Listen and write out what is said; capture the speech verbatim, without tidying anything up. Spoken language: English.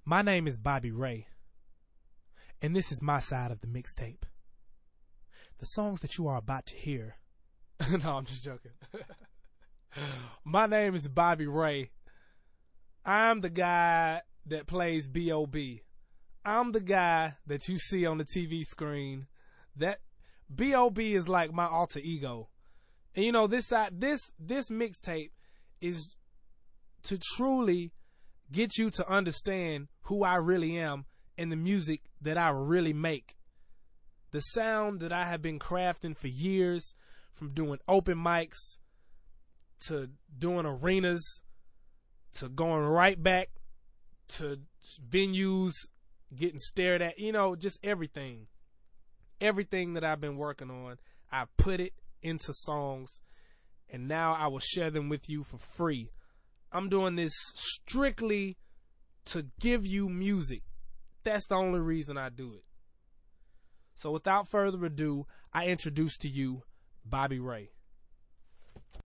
My name is Bobby Ray, and this is my side of the mixtape. The songs that you are about to hear. No, I'm just joking. My name is Bobby Ray. I'm the guy that plays B O B. I'm the guy that you see on the T V screen. That B O B is like my alter ego. And you know, this side, this this mixtape is to truly get you to understand who I really am and the music that I really make. The sound that I have been crafting for years, from doing open mics to doing arenas to going right back to venues, getting stared at, you know, just everything. Everything that I've been working on, I put it into songs, and now I will share them with you for free. I'm doing this strictly to give you music. That's the only reason I do it. So without further ado, I introduce to you Bobby Ray.